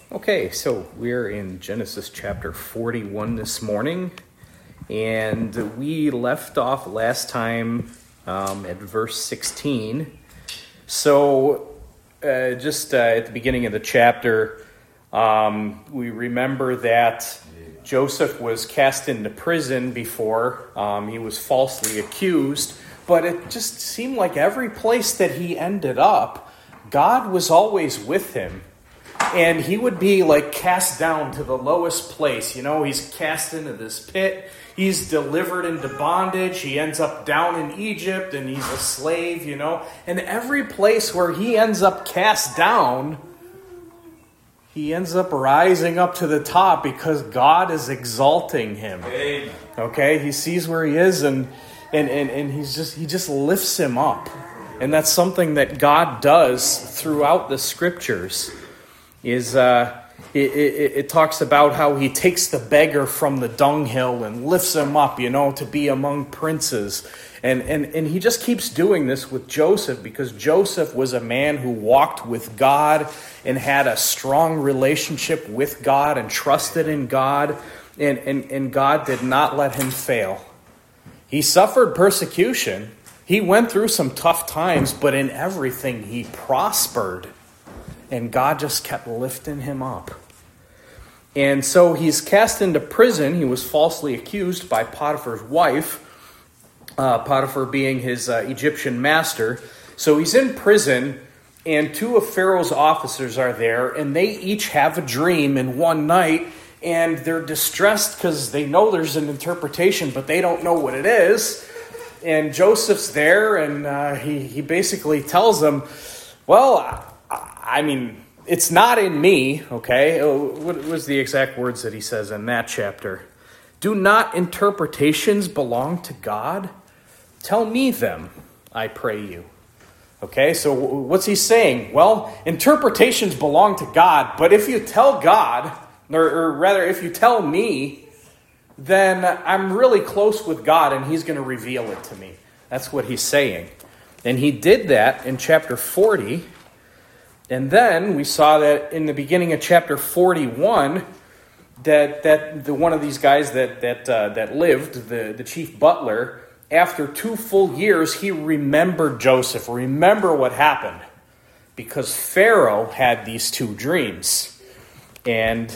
Okay, so we're in Genesis chapter 41 this morning, and we left off last time at verse 16. So just at the beginning of the chapter, we remember that Joseph was cast into prison before. He was falsely accused, but it just seemed like every place that he ended up, God was always with him. And he would be like cast down to the lowest place. You know, he's cast into this pit. He's delivered into bondage. He ends up down in Egypt and he's a slave, you know. And every place where he ends up cast down, he ends up rising up to the top because God is exalting him. Amen. Okay, he sees where he is and he just lifts him up. And that's something that God does throughout the scriptures. It talks about how he takes the beggar from the dunghill and lifts him up, you know, to be among princes. And he just keeps doing this with Joseph because Joseph was a man who walked with God and had a strong relationship with God and trusted in God. And God did not let him fail. He suffered persecution. He went through some tough times, but in everything he prospered. And God just kept lifting him up. And so he's cast into prison. He was falsely accused by Potiphar's wife, Potiphar being his Egyptian master. So he's in prison, and two of Pharaoh's officers are there, and they each have a dream in one night, and they're distressed because they know there's an interpretation, but they don't know what it is. And Joseph's there, and he basically tells them, well, I mean, it's not in me, okay? What was the exact words that he says in that chapter? Do not interpretations belong to God? Tell me them, I pray you. Okay, so what's he saying? Well, interpretations belong to God, but if you tell God, or rather if you tell me, then I'm really close with God and he's going to reveal it to me. That's what he's saying. And he did that in chapter 40. And then we saw that in the beginning of chapter 41, that one of these guys that lived, the chief butler, after 2 full years, he remembered Joseph. Remember what happened. Because Pharaoh had these 2 dreams. And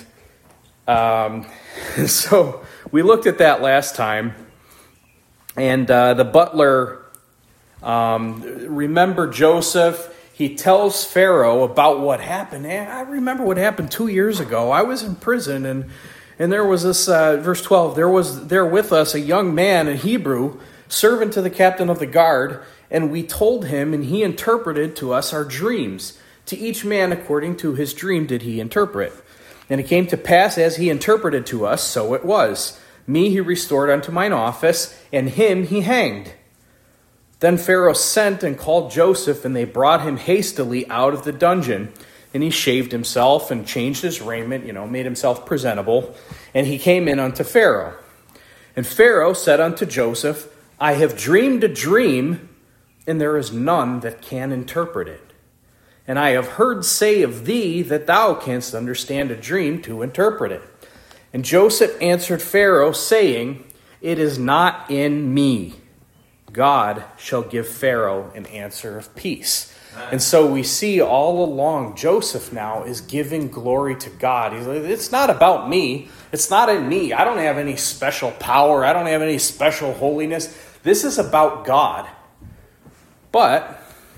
so we looked at that last time. And the butler remembered Joseph. He tells Pharaoh about what happened. And I remember what happened 2 years ago. I was in prison, and there was this, verse 12, there was there with us a young man, a Hebrew, servant to the captain of the guard, and we told him, and he interpreted to us our dreams. To each man according to his dream did he interpret. And it came to pass as he interpreted to us, so it was. Me he restored unto mine office, and him he hanged. Then Pharaoh sent and called Joseph, and they brought him hastily out of the dungeon. And he shaved himself and changed his raiment, made himself presentable. And he came in unto Pharaoh. And Pharaoh said unto Joseph, I have dreamed a dream, and there is none that can interpret it. And I have heard say of thee that thou canst understand a dream to interpret it. And Joseph answered Pharaoh, saying, It is not in me. God shall give Pharaoh an answer of peace. And so we see all along Joseph now is giving glory to God. He's like, it's not about me. It's not in me. I don't have any special power. I don't have any special holiness. This is about God. But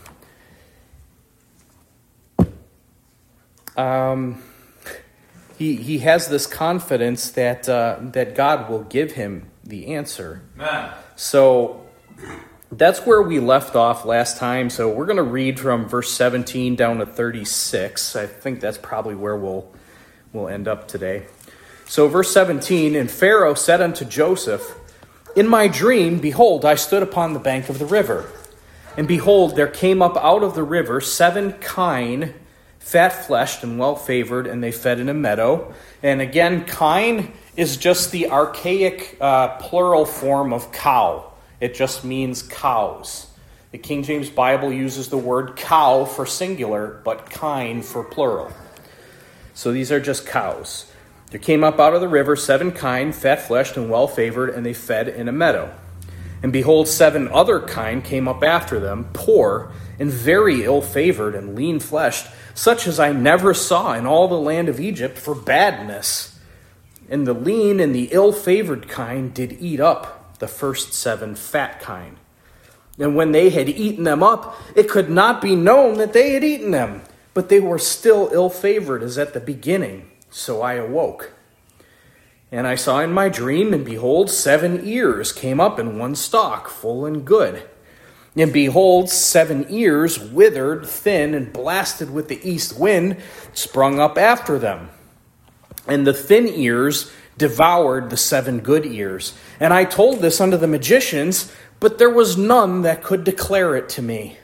he has this confidence that God will give him the answer. Man. So that's where we left off last time. So we're going to read from verse 17 down to 36. I think that's probably where we'll end up today. So verse 17, and Pharaoh said unto Joseph, In my dream, behold, I stood upon the bank of the river. And behold, there came up out of the river 7 kine, fat-fleshed and well-favored, and they fed in a meadow. And again, kine is just the archaic plural form of cow. It just means cows. The King James Bible uses the word cow for singular, but kine for plural. So these are just cows. There came up out of the river 7 kine, fat-fleshed and well-favored, and they fed in a meadow. And behold, 7 other kine came up after them, poor and very ill-favored and lean-fleshed, such as I never saw in all the land of Egypt for badness. And the lean and the ill-favored kine did eat up the first 7 fat kine. And when they had eaten them up, it could not be known that they had eaten them, but they were still ill-favored as at the beginning. So I awoke. And I saw in my dream, and behold, 7 ears came up in one stalk, full and good. And behold, 7 ears, withered, thin, and blasted with the east wind, sprung up after them. And the thin ears devoured the 7 good ears. And I told this unto the magicians, but there was none that could declare it to me.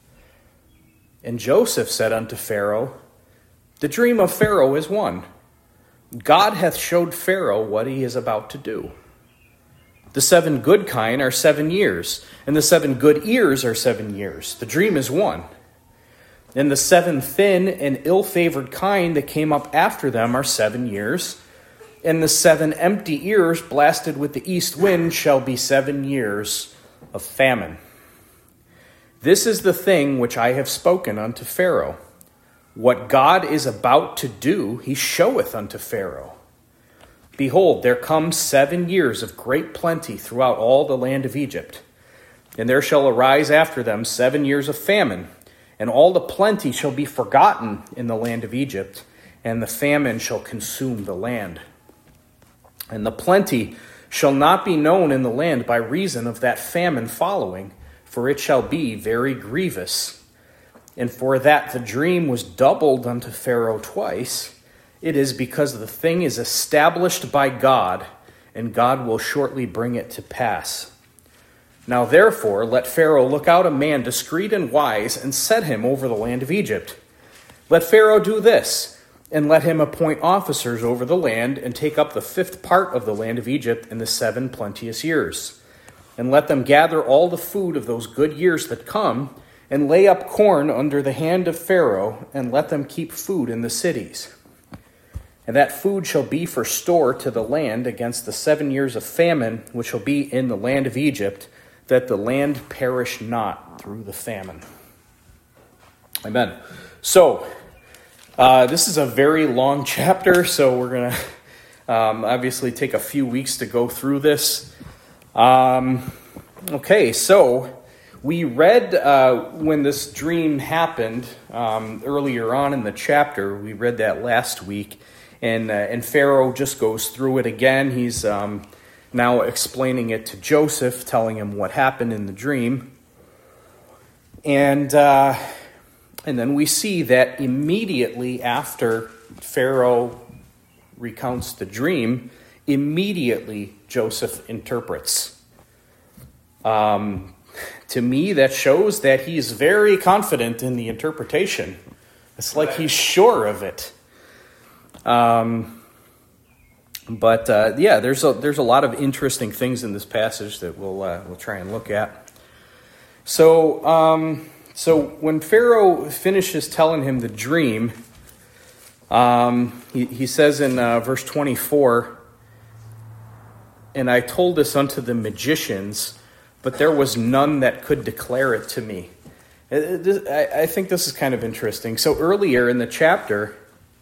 And Joseph said unto Pharaoh, the dream of Pharaoh is one. God hath showed Pharaoh what he is about to do. The 7 good kine are 7 years, and the 7 good ears are 7 years. The dream is one. And the 7 thin and ill-favored kine that came up after them are 7 years, and the 7 empty ears blasted with the east wind shall be 7 years of famine. This is the thing which I have spoken unto Pharaoh. What God is about to do, he showeth unto Pharaoh. Behold, there come 7 years of great plenty throughout all the land of Egypt. And there shall arise after them 7 years of famine, and all the plenty shall be forgotten in the land of Egypt, and the famine shall consume the land. And the plenty shall not be known in the land by reason of that famine following, for it shall be very grievous. And for that the dream was doubled unto Pharaoh twice, it is because the thing is established by God, and God will shortly bring it to pass. Now therefore let Pharaoh look out a man discreet and wise, and set him over the land of Egypt. Let Pharaoh do this, and let him appoint officers over the land, and take up the 5th part of the land of Egypt in the 7 plenteous years. And let them gather all the food of those good years that come, and lay up corn under the hand of Pharaoh, and let them keep food in the cities. And that food shall be for store to the land against the 7 years of famine, which shall be in the land of Egypt, that the land perish not through the famine. Amen. So, this is a very long chapter, so we're going to obviously take a few weeks to go through this. Okay, so we read when this dream happened earlier on in the chapter. We read that last week, and Pharaoh just goes through it again. He's now explaining it to Joseph, telling him what happened in the dream, and then we see that immediately after Pharaoh recounts the dream, immediately Joseph interprets. To me, that shows that he's very confident in the interpretation. It's like he's sure of it. But there's a lot of interesting things in this passage that we'll try and look at. So when Pharaoh finishes telling him the dream, he says in verse 24, "And I told this unto the magicians, but there was none that could declare it to me." I think this is kind of interesting. So earlier in the chapter,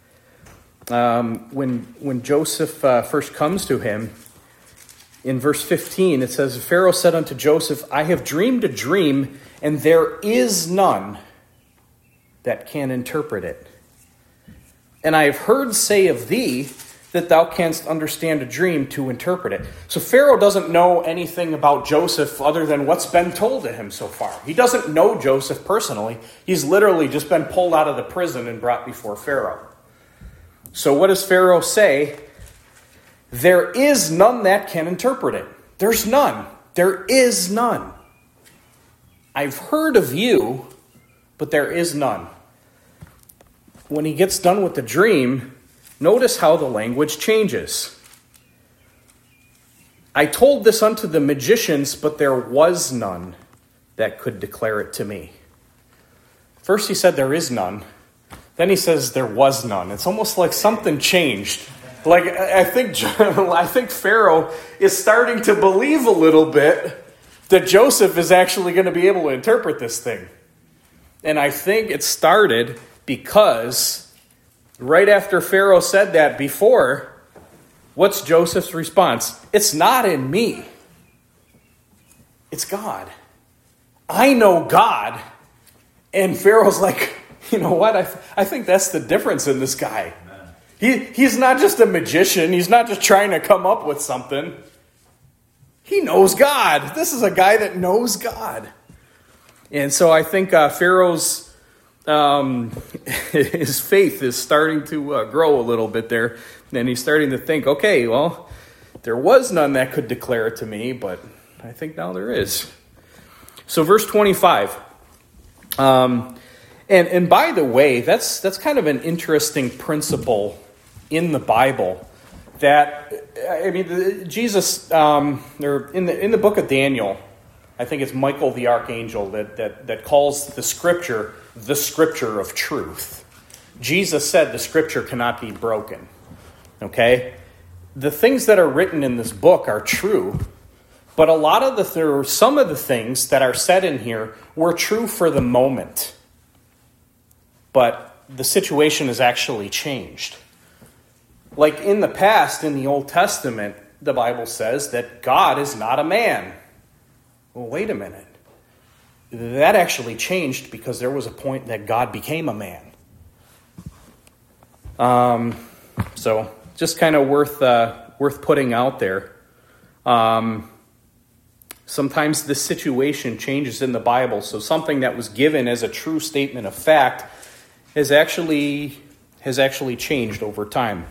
when Joseph first comes to him, in verse 15, it says, "Pharaoh said unto Joseph, I have dreamed a dream, and there is none that can interpret it. And I have heard say of thee that thou canst understand a dream to interpret it." So Pharaoh doesn't know anything about Joseph other than what's been told to him so far. He doesn't know Joseph personally. He's literally just been pulled out of the prison and brought before Pharaoh. So what does Pharaoh say? There is none that can interpret it. There's none. There is none. I've heard of you, but there is none. When he gets done with the dream, notice how the language changes. I told this unto the magicians, but there was none that could declare it to me. First he said there is none. Then he says there was none. It's almost like something changed. Like I think Pharaoh is starting to believe a little bit that Joseph is actually going to be able to interpret this thing. And I think it started because right after Pharaoh said that before, what's Joseph's response? It's not in me. It's God. I know God. And Pharaoh's like, you know what? I think that's the difference in this guy. He's not just a magician. He's not just trying to come up with something. He knows God. This is a guy that knows God. And so I think Pharaoh's, his faith is starting to grow a little bit there. And he's starting to think, okay, well, there was none that could declare it to me, but I think now there is. So verse 25. And by the way, that's kind of an interesting principle in the Bible. That, I mean, Jesus, or in the book of Daniel, I think it's Michael the archangel that calls the scripture of truth. Jesus said the scripture cannot be broken. Okay? The things that are written in this book are true, but some of the things that are said in here were true for the moment. But the situation has actually changed. Like in the past, in the Old Testament, the Bible says that God is not a man. Well, wait a minute. That actually changed because there was a point that God became a man. So just kind of worth putting out there. Sometimes the situation changes in the Bible, so something that was given as a true statement of fact has actually changed over time.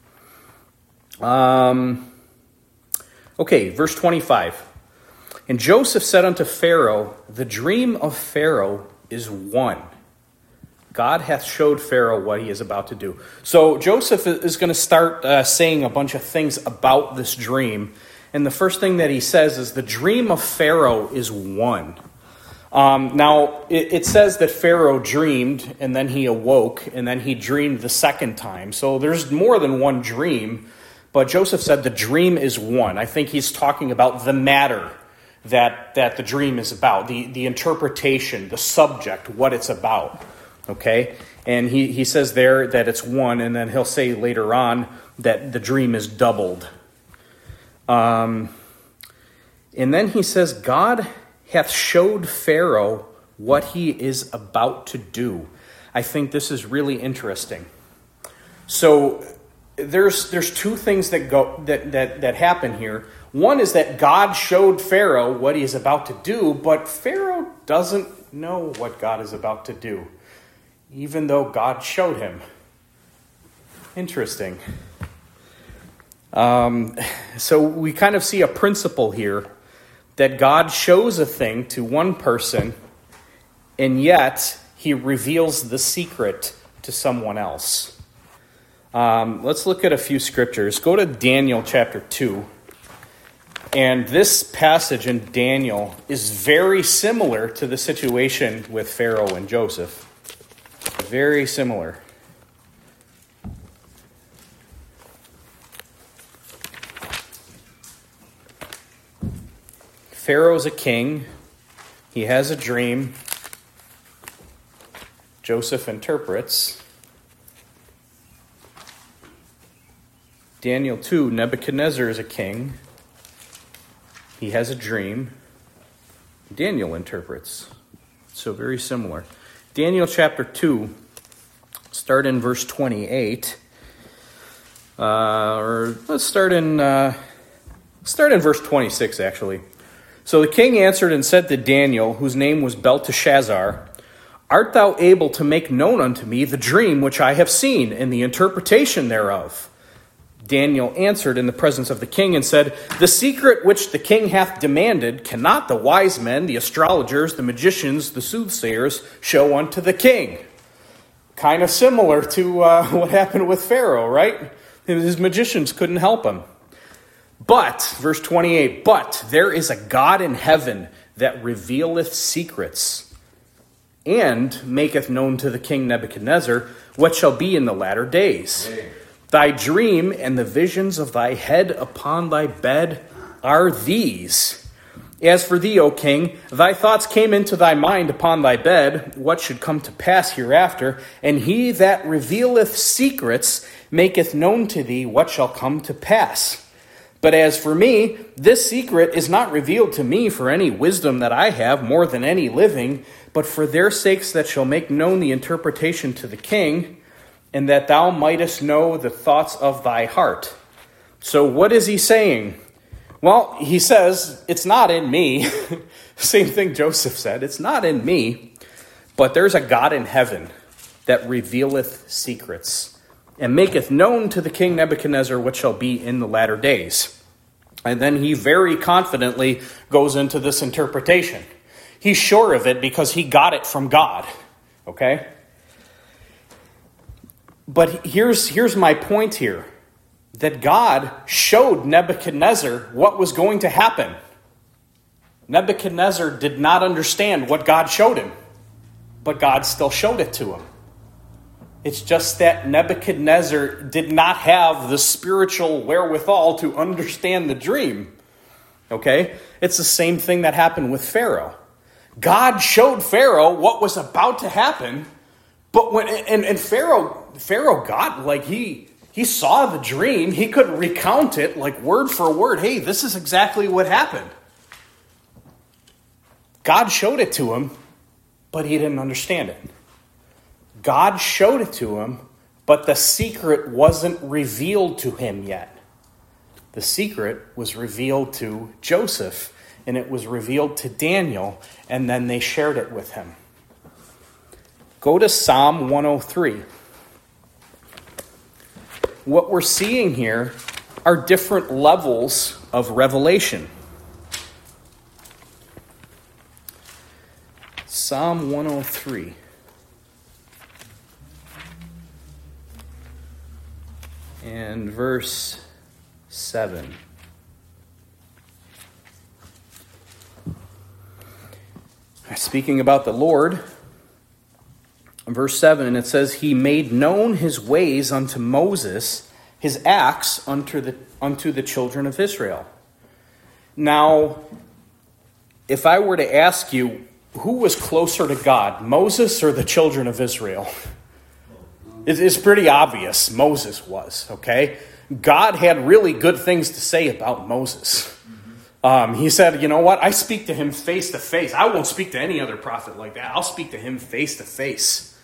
Okay, verse 25. And Joseph said unto Pharaoh, the dream of Pharaoh is one. God hath showed Pharaoh what he is about to do. So Joseph is going to start saying a bunch of things about this dream. And the first thing that he says is the dream of Pharaoh is one. Now, it says that Pharaoh dreamed, and then he awoke, and then he dreamed the second time. So there's more than one dream. But Joseph said the dream is one. I think he's talking about the matter that the dream is about, the interpretation, the subject, what it's about. Okay? And he says there that it's one, and then he'll say later on that the dream is doubled. And then he says, God hath showed Pharaoh what he is about to do. I think this is really interesting. So there's two things that happen here. One is that God showed Pharaoh what he is about to do, but Pharaoh doesn't know what God is about to do, even though God showed him. Interesting. So we kind of see a principle here that God shows a thing to one person, and yet he reveals the secret to someone else. Let's look at a few scriptures. Go to Daniel chapter 2. And this passage in Daniel is very similar to the situation with Pharaoh and Joseph. Very similar. Pharaoh's a king. He has a dream. Joseph interprets. Daniel 2, Nebuchadnezzar is a king. He has a dream. Daniel interprets. So very similar. Daniel chapter 2, start in verse 28. Or let's start in verse 26, actually. So the king answered and said to Daniel, whose name was Belteshazzar, Art thou able to make known unto me the dream which I have seen, and the interpretation thereof? Daniel answered in the presence of the king and said, The secret which the king hath demanded cannot the wise men, the astrologers, the magicians, the soothsayers show unto the king. Kind of similar to what happened with Pharaoh, right? His magicians couldn't help him. But, verse 28, but there is a God in heaven that revealeth secrets. and maketh known to the king Nebuchadnezzar what shall be in the latter days. Thy dream and the visions of thy head upon thy bed are these. As for thee, O king, thy thoughts came into thy mind upon thy bed, what should come to pass hereafter, and he that revealeth secrets maketh known to thee what shall come to pass. But as for me, this secret is not revealed to me for any wisdom that I have more than any living, but for their sakes that shall make known the interpretation to the king, and that thou mightest know the thoughts of thy heart. So what is he saying? Well, he says, it's not in me. Same thing Joseph said. It's not in me, but there's a God in heaven that revealeth secrets and maketh known to the king Nebuchadnezzar what shall be in the latter days. And then he very confidently goes into this interpretation. He's sure of it because he got it from God. Okay? But here's my point here. That God showed Nebuchadnezzar what was going to happen. Nebuchadnezzar did not understand what God showed him, but God still showed it to him. It's just that Nebuchadnezzar did not have the spiritual wherewithal to understand the dream. Okay? It's the same thing that happened with Pharaoh. God showed Pharaoh what was about to happen, but when Pharaoh got, like, he saw the dream. He could recount it like word for word. Hey, this is exactly what happened. God showed it to him, but he didn't understand it. God showed it to him, but the secret wasn't revealed to him yet. The secret was revealed to Joseph, and it was revealed to Daniel, and then they shared it with him. Go to Psalm 103. What we're seeing here are different levels of revelation. Psalm 103. And verse 7. Speaking about the Lord, verse 7, and it says, He made known his ways unto Moses, his acts unto the children of Israel. Now, if I were to ask you, who was closer to God, Moses or the children of Israel? It's pretty obvious Moses was, okay? God had really good things to say about Moses. He said, you know what? I speak to him face to face. I won't speak to any other prophet like that. I'll speak to him face to face.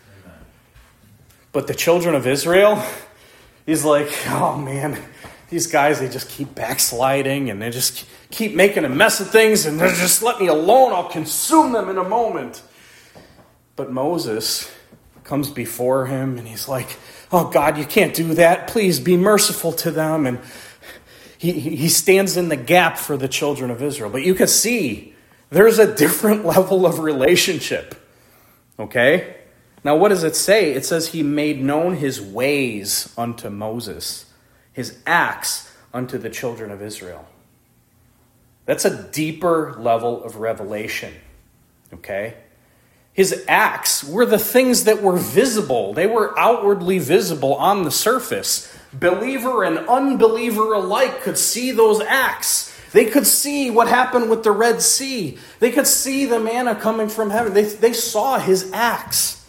But the children of Israel, he's like, oh man, these guys, they just keep backsliding and they just keep making a mess of things and they just let me alone. I'll consume them in a moment. But Moses comes before him and he's like, oh God, you can't do that. Please be merciful to them. And he stands in the gap for the children of Israel. But you can see there's a different level of relationship. Okay? Now what does it say? It says he made known his ways unto Moses, his acts unto the children of Israel. That's a deeper level of revelation. Okay? His acts were the things that were visible. They were outwardly visible on the surface. Believer and unbeliever alike could see those acts. They could see what happened with the Red Sea. They could see the manna coming from heaven. They saw his acts.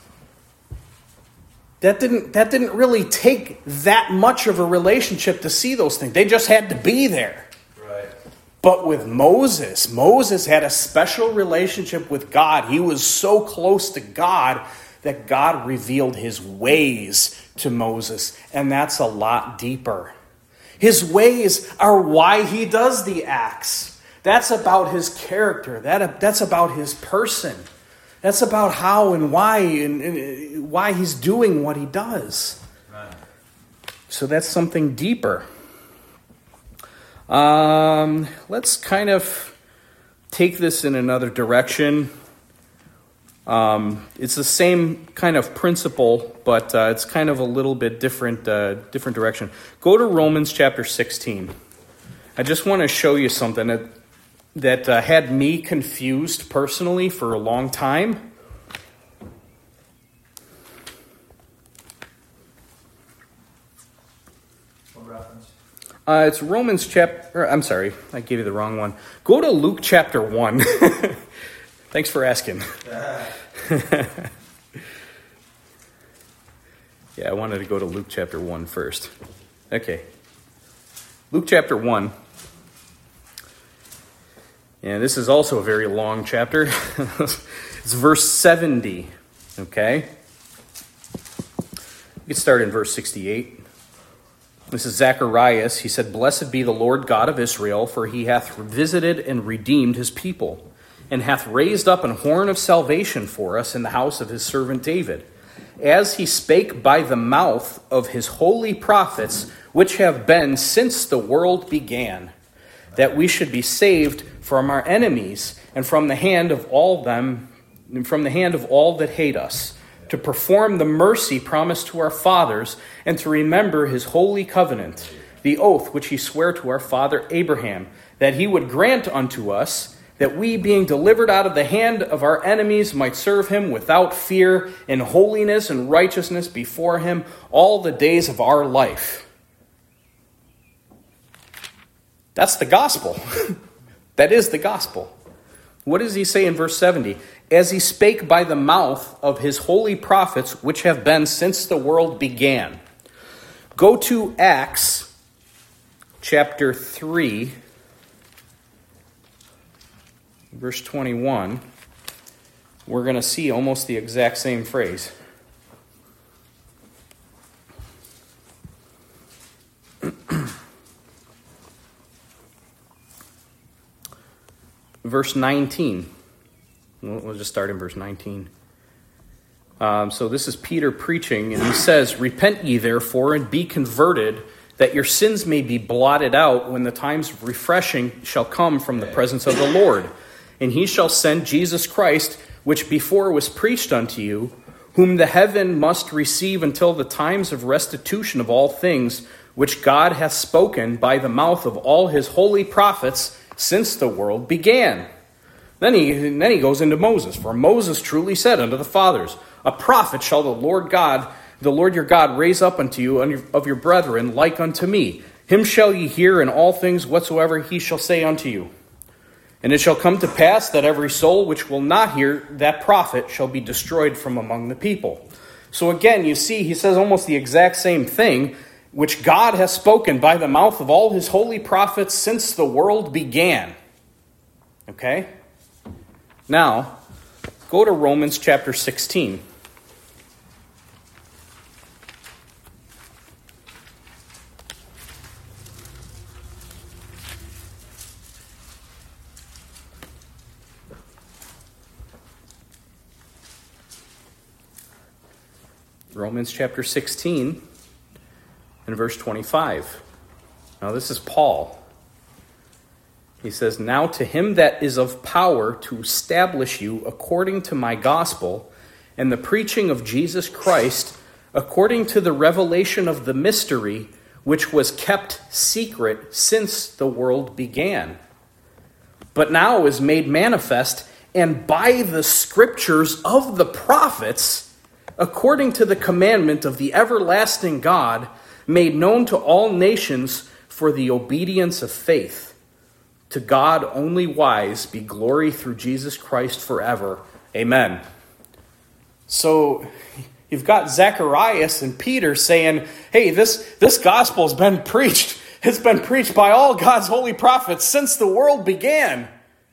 That didn't really take that much of a relationship to see those things. They just had to be there. Right. But with Moses had a special relationship with God. He was so close to God that God revealed his ways to Moses. And that's a lot deeper. His ways are why he does the acts. That's about his character. That's about his person. That's about how and why he's doing what he does. Right. So that's something deeper. Let's kind of take this in another direction. It's the same kind of principle, but it's kind of a little bit different direction. Go to Romans chapter 16. I just want to show you something that had me confused personally for a long time. What reference? It's Romans chapter... I'm sorry, I gave you the wrong one. Go to Luke chapter 1. Thanks for asking. Yeah, I wanted to go to Luke chapter 1 first. Okay. Luke chapter 1. And this is also a very long chapter. It's verse 70. Okay? We can start in verse 68. This is Zacharias. He said, "Blessed be the Lord God of Israel, for he hath visited and redeemed his people, and hath raised up an horn of salvation for us in the house of his servant David, as he spake by the mouth of his holy prophets, which have been since the world began, that we should be saved from our enemies and from the hand of all that hate us, to perform the mercy promised to our fathers, and to remember his holy covenant, the oath which he sware to our father Abraham, that he would grant unto us, that we, being delivered out of the hand of our enemies, might serve him without fear, in holiness and righteousness before him all the days of our life." That's the gospel. That is the gospel. What does he say in verse 70? "As he spake by the mouth of his holy prophets, which have been since the world began." Go to Acts chapter 3, verse 21. We're going to see almost the exact same phrase. Verse 19. We'll just start in verse 19. So this is Peter preaching, and he says, "Repent ye therefore, and be converted, that your sins may be blotted out when the times of refreshing shall come from the presence of the Lord. And he shall send Jesus Christ, which before was preached unto you, whom the heaven must receive until the times of restitution of all things, which God hath spoken by the mouth of all his holy prophets since the world began." Then he goes into Moses. "For Moses truly said unto the fathers, A prophet shall the Lord your God, raise up unto you of your brethren, like unto me. Him shall ye hear in all things whatsoever he shall say unto you. And it shall come to pass that every soul which will not hear that prophet shall be destroyed from among the people." So again, you see, he says almost the exact same thing, which God has spoken by the mouth of all his holy prophets since the world began. Okay? Now, go to Romans chapter 16. Romans chapter 16 and verse 25. Now this is Paul. He says, "Now to him that is of power to establish you according to my gospel and the preaching of Jesus Christ, according to the revelation of the mystery, which was kept secret since the world began, but now is made manifest, and by the scriptures of the prophets, according to the commandment of the everlasting God, made known to all nations for the obedience of faith. To God only wise be glory through Jesus Christ forever. Amen." So you've got Zacharias and Peter saying, hey, this gospel has been preached. It's been preached by all God's holy prophets since the world began.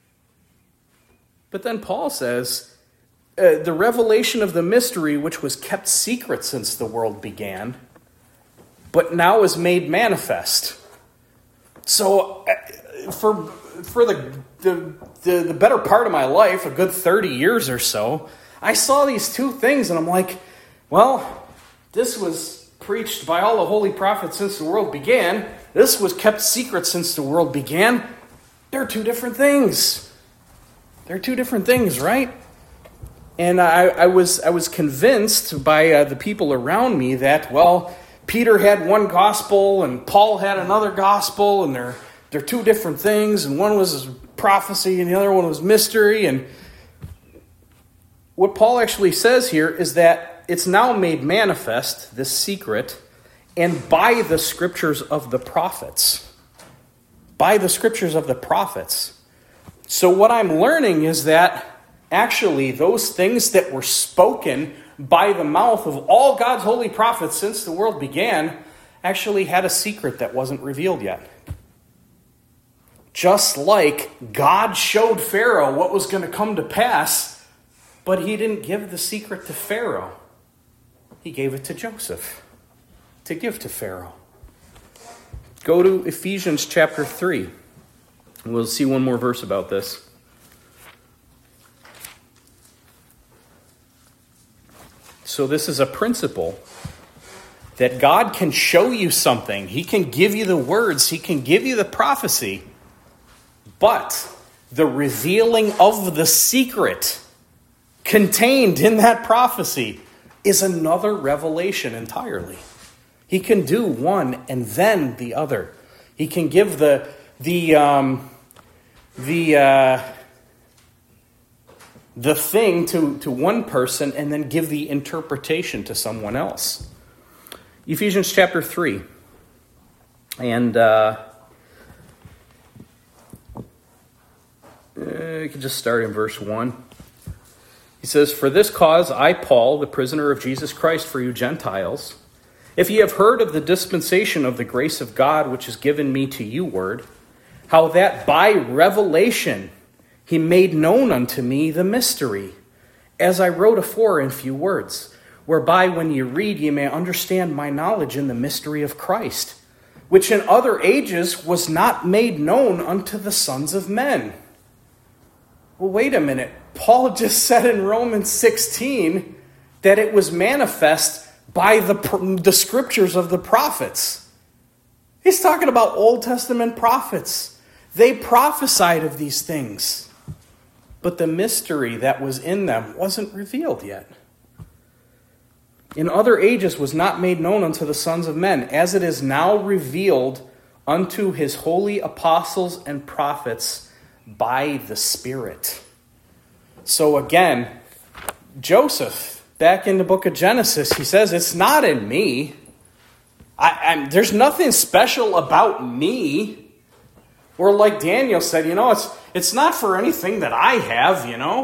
But then Paul says, the revelation of the mystery which was kept secret since the world began, but now is made manifest. So for the better part of my life, a good 30 years or so, I saw these two things and I'm like, well, this was preached by all the holy prophets since the world began. This was kept secret since the world began. They're two different things. They're two different things, right? And I was convinced by the people around me that, well, Peter had one gospel and Paul had another gospel, and they're two different things, and one was prophecy and the other one was mystery. And what Paul actually says here is that it's now made manifest, this secret, and by the scriptures of the prophets. By the scriptures of the prophets. So what I'm learning is that actually those things that were spoken by the mouth of all God's holy prophets since the world began actually had a secret that wasn't revealed yet. Just like God showed Pharaoh what was going to come to pass, but he didn't give the secret to Pharaoh. He gave it to Joseph to give to Pharaoh. Go to Ephesians chapter 3. We'll see one more verse about this. So this is a principle that God can show you something. He can give you the words. He can give you the prophecy. But the revealing of the secret contained in that prophecy is another revelation entirely. He can do one and then the other. He can give the thing to one person and then give the interpretation to someone else. Ephesians chapter 3. And you can just start in verse 1. He says, "For this cause I, Paul, the prisoner of Jesus Christ for you Gentiles, if ye have heard of the dispensation of the grace of God which is given me to you ward, how that by revelation he made known unto me the mystery, as I wrote afore in few words, whereby when ye read ye may understand my knowledge in the mystery of Christ, which in other ages was not made known unto the sons of men." Well, wait a minute. Paul just said in Romans 16 that it was manifest by the scriptures of the prophets. He's talking about Old Testament prophets. They prophesied of these things. But the mystery that was in them wasn't revealed yet. In other ages was not made known unto the sons of men, as it is now revealed unto his holy apostles and prophets by the Spirit. So again, Joseph, back in the book of Genesis, he says, it's not in me. There's nothing special about me. Or like Daniel said, it's not for anything that I have,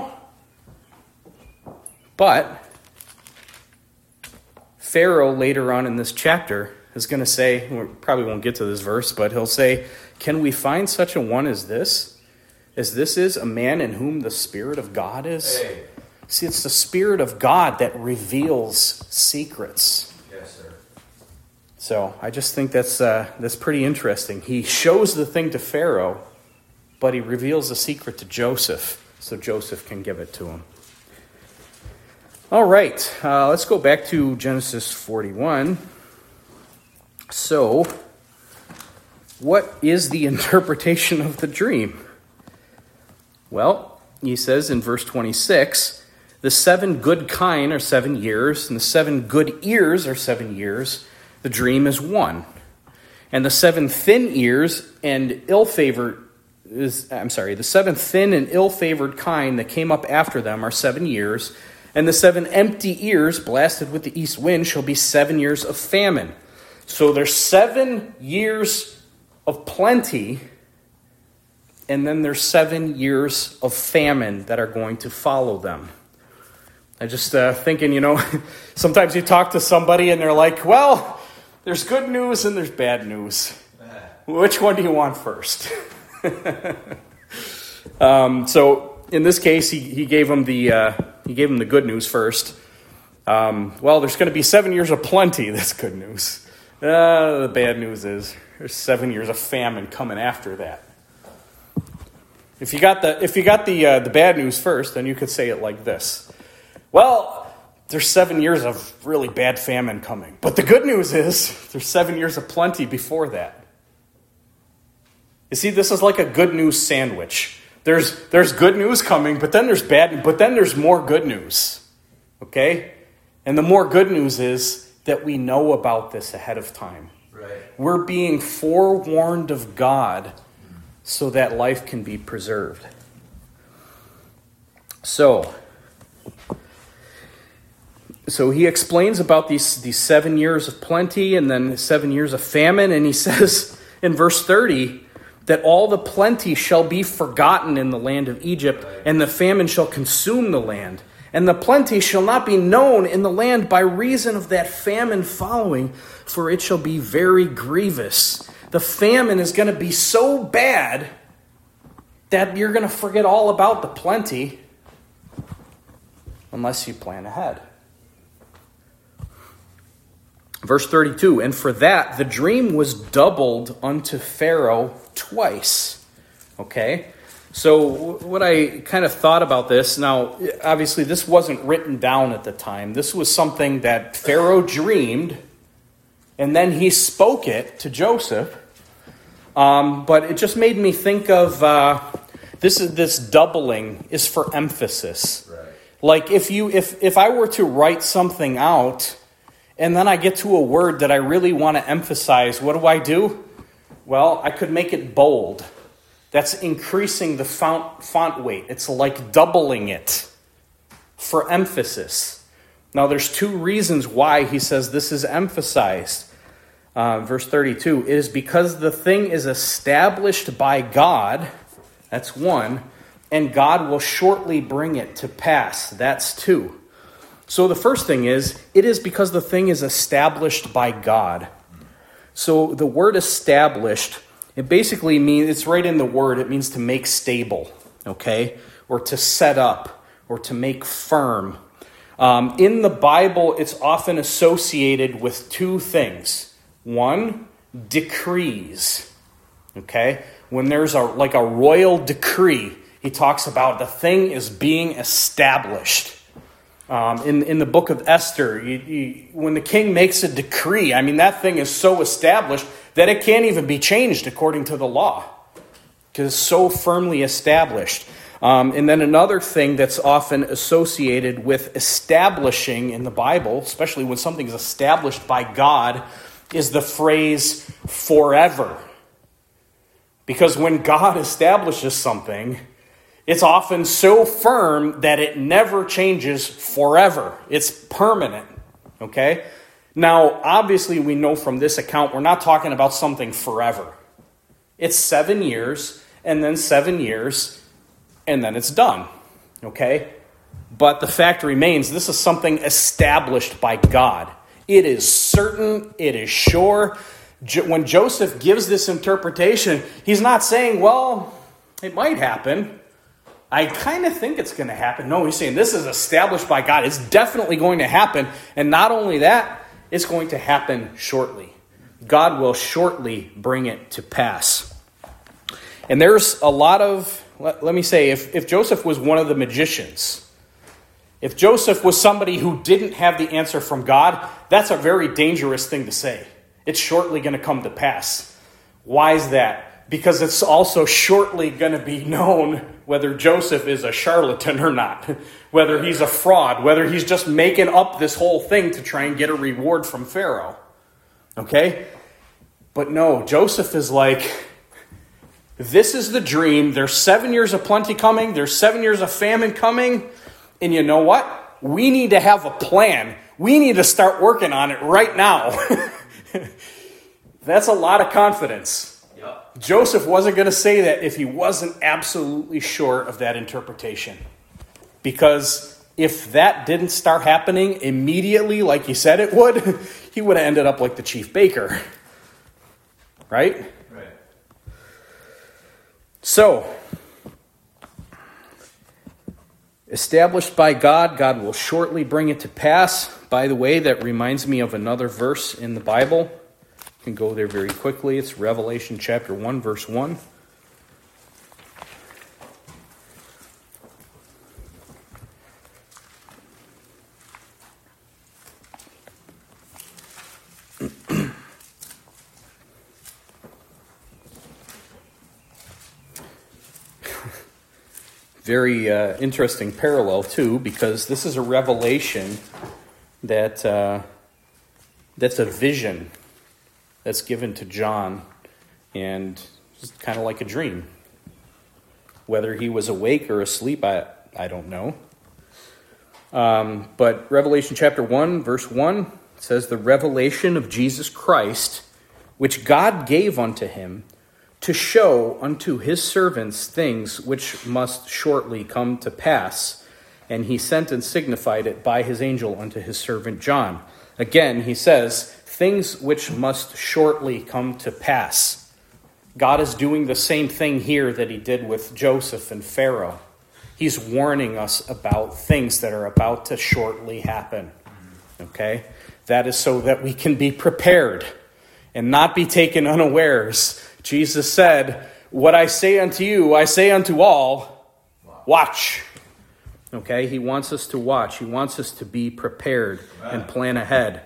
But Pharaoh later on in this chapter is going to say, we probably won't get to this verse, but he'll say, "Can we find such a one as this? As this is a man in whom the Spirit of God is?" Hey. See, it's the Spirit of God that reveals secrets. Yes, sir. So I just think that's pretty interesting. He shows the thing to Pharaoh, but he reveals the secret to Joseph, so Joseph can give it to him. All right, let's go back to Genesis 41. So, what is the interpretation of the dream? Well, he says in verse 26, the 7 good kine are 7 years, and the 7 good ears are 7 years. The dream is 1. And the 7 thin ears and the 7 thin and ill-favored kine that came up after them are 7 years. And the 7 empty ears, blasted with the east wind, shall be 7 years of famine. So there's 7 years of plenty, and then there's 7 years of famine that are going to follow them. I just thinking, sometimes you talk to somebody and they're like, well, there's good news and there's bad news. Which one do you want first? So in this case, he gave him the good news first. Well, there's going to be 7 years of plenty. That's good news. The bad news is there's 7 years of famine coming after that. If you got the bad news first, then you could say it like this. Well, there's 7 years of really bad famine coming. But the good news is there's 7 years of plenty before that. You see, this is like a good news sandwich. There's good news coming, but then there's bad, but then there's more good news. Okay? And the more good news is that we know about this ahead of time. Right. We're being forewarned of God so that life can be preserved. So he explains about these 7 years of plenty and then 7 years of famine. And he says in verse 30 that all the plenty shall be forgotten in the land of Egypt, and the famine shall consume the land. And the plenty shall not be known in the land by reason of that famine following, for it shall be very grievous. The famine is going to be so bad that you're going to forget all about the plenty unless you plan ahead. Verse 32, and for that the dream was doubled unto Pharaoh twice. Okay? So what I kind of thought about this, now obviously this wasn't written down at the time. This was something that Pharaoh dreamed, and then he spoke it to Joseph. But it just made me think of this doubling is for emphasis. Right. Like if I were to write something out, and then I get to a word that I really want to emphasize, what do? Well, I could make it bold. That's increasing the font weight. It's like doubling it for emphasis. Now, there's two reasons why he says this is emphasized. Verse 32, it is because the thing is established by God. That's one. And God will shortly bring it to pass. That's two. So the first thing is, it is because the thing is established by God. So the word established, it basically means, it's right in the word, it means to make stable, okay? Or to set up, or to make firm. In the Bible, it's often associated with two things. One, decrees, okay? When there's a royal decree, he talks about the thing is being established. In the book of Esther, when the king makes a decree, I mean, that thing is so established that it can't even be changed according to the law, because it's so firmly established. And then another thing that's often associated with establishing in the Bible, especially when something is established by God, is the phrase forever. Because when God establishes something, it's often so firm that it never changes forever. It's permanent, okay? Now, obviously, we know from this account, we're not talking about something forever. It's 7 years, and then 7 years, and then it's done, okay? But the fact remains, this is something established by God. It is certain, it is sure. When Joseph gives this interpretation, he's not saying, well, it might happen. I kind of think it's going to happen. No, he's saying this is established by God. It's definitely going to happen. And not only that, it's going to happen shortly. God will shortly bring it to pass. And there's a lot of, let me say, if Joseph was one of the magicians, if Joseph was somebody who didn't have the answer from God, that's a very dangerous thing to say. It's shortly going to come to pass. Why is that? Because it's also shortly going to be known whether Joseph is a charlatan or not, whether he's a fraud, whether he's just making up this whole thing to try and get a reward from Pharaoh. Okay? But no, Joseph is like, this is the dream. There's 7 years of plenty coming. There's 7 years of famine coming. And you know what? We need to have a plan. We need to start working on it right now. That's a lot of confidence. Yep. Joseph wasn't going to say that if he wasn't absolutely sure of that interpretation. Because if that didn't start happening immediately like he said it would, he would have ended up like the chief baker. Right? Right. So, established by God, God will shortly bring it to pass. By the way, that reminds me of another verse in the Bible. You can go there very quickly. It's Revelation chapter 1, verse 1. Very interesting parallel, too, because this is a revelation that's a vision that's given to John, and it's kind of like a dream. Whether he was awake or asleep, I don't know. But Revelation chapter 1, verse 1 says, the revelation of Jesus Christ, which God gave unto him, to show unto his servants things which must shortly come to pass. And he sent and signified it by his angel unto his servant John. Again, he says, things which must shortly come to pass. God is doing the same thing here that he did with Joseph and Pharaoh. He's warning us about things that are about to shortly happen. Okay? That is so that we can be prepared and not be taken unawares. Jesus said, what I say unto you, I say unto all, watch. Okay? He wants us to watch. He wants us to be prepared and plan ahead.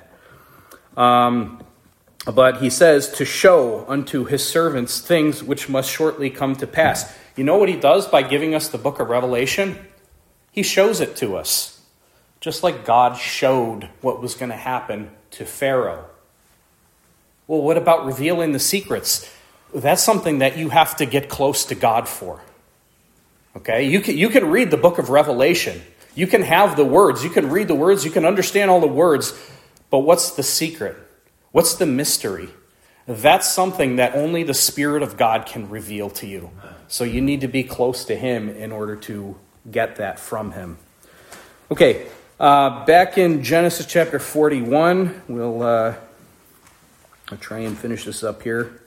But he says to show unto his servants things which must shortly come to pass. You know what he does by giving us the book of Revelation? He shows it to us. Just like God showed what was going to happen to Pharaoh. Well, what about revealing the secrets? That's something that you have to get close to God for. Okay? You can read the book of Revelation. You can have the words. You can read the words. You can understand all the words. But what's the secret? What's the mystery? That's something that only the Spirit of God can reveal to you. So you need to be close to him in order to get that from him. Okay, back in Genesis chapter 41, I'll try and finish this up here.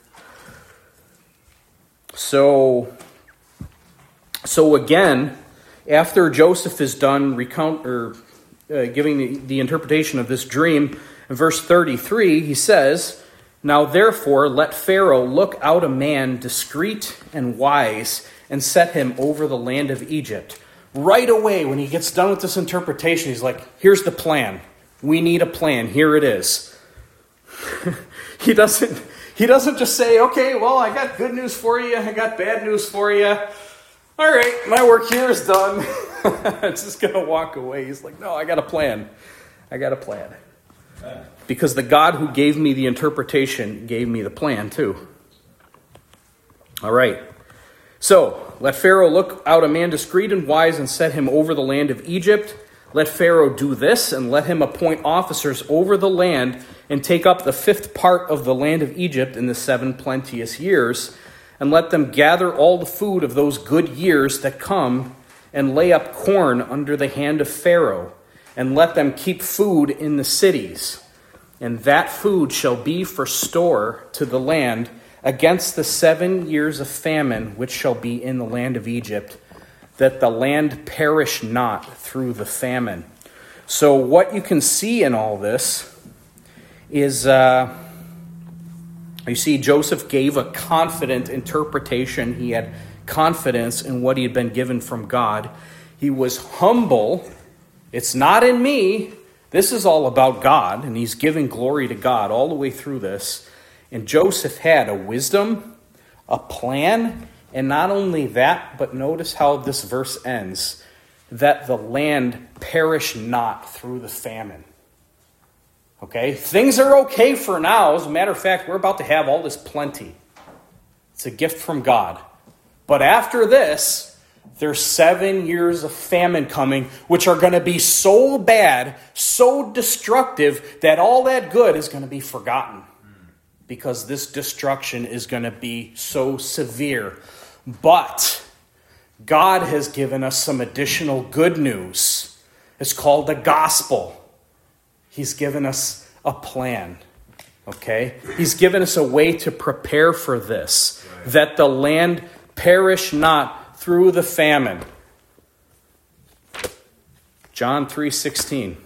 So again, after Joseph is done giving the interpretation of this dream, in verse 33, he says, now therefore let Pharaoh look out a man discreet and wise, and set him over the land of Egypt. Right away, when he gets done with this interpretation, he's like, here's the plan. We need a plan. Here it is. He doesn't just say, okay, well, I got good news for you. I got bad news for you. All right, my work here is done. I'm just going to walk away. He's like, no, I got a plan. Because the God who gave me the interpretation gave me the plan too. All right. So, let Pharaoh look out a man discreet and wise and set him over the land of Egypt. Let Pharaoh do this and let him appoint officers over the land and take up the 5th part of the land of Egypt in the 7 plenteous years. And let them gather all the food of those good years that come and lay up corn under the hand of Pharaoh. And let them keep food in the cities. And that food shall be for store to the land against the 7 years of famine which shall be in the land of Egypt, that the land perish not through the famine. So what you can see in all this is, you see, Joseph gave a confident interpretation. He had confidence in what he had been given from God. He was humble. It's not in me. This is all about God, and he's giving glory to God all the way through this. And Joseph had a wisdom, a plan, and not only that, but notice how this verse ends, that the land perish not through the famine. Okay? Things are okay for now. As a matter of fact, we're about to have all this plenty. It's a gift from God. But after this, there's 7 years of famine coming, which are going to be so bad, so destructive, that all that good is going to be forgotten. Because this destruction is going to be so severe. But God has given us some additional good news. It's called the gospel. He's given us a plan. Okay? He's given us a way to prepare for this. Right. That the land perish not through the famine. John 3:16.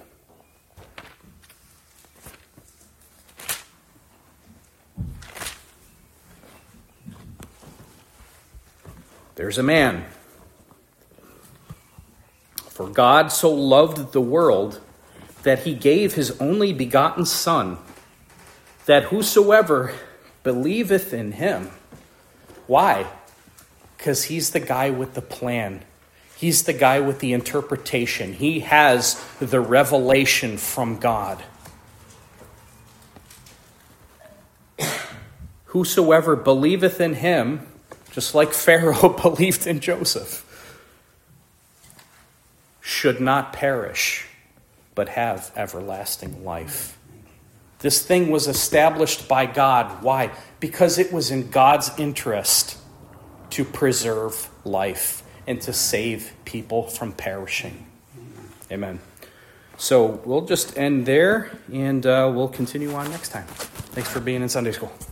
There's a man. For God so loved the world that he gave his only begotten Son, that whosoever believeth in him. Why? Because he's the guy with the plan. He's the guy with the interpretation. He has the revelation from God. Whosoever believeth in him, just like Pharaoh believed in Joseph, should not perish, but have everlasting life. This thing was established by God. Why? Because it was in God's interest to preserve life and to save people from perishing. Amen. So we'll just end there, and we'll continue on next time. Thanks for being in Sunday school.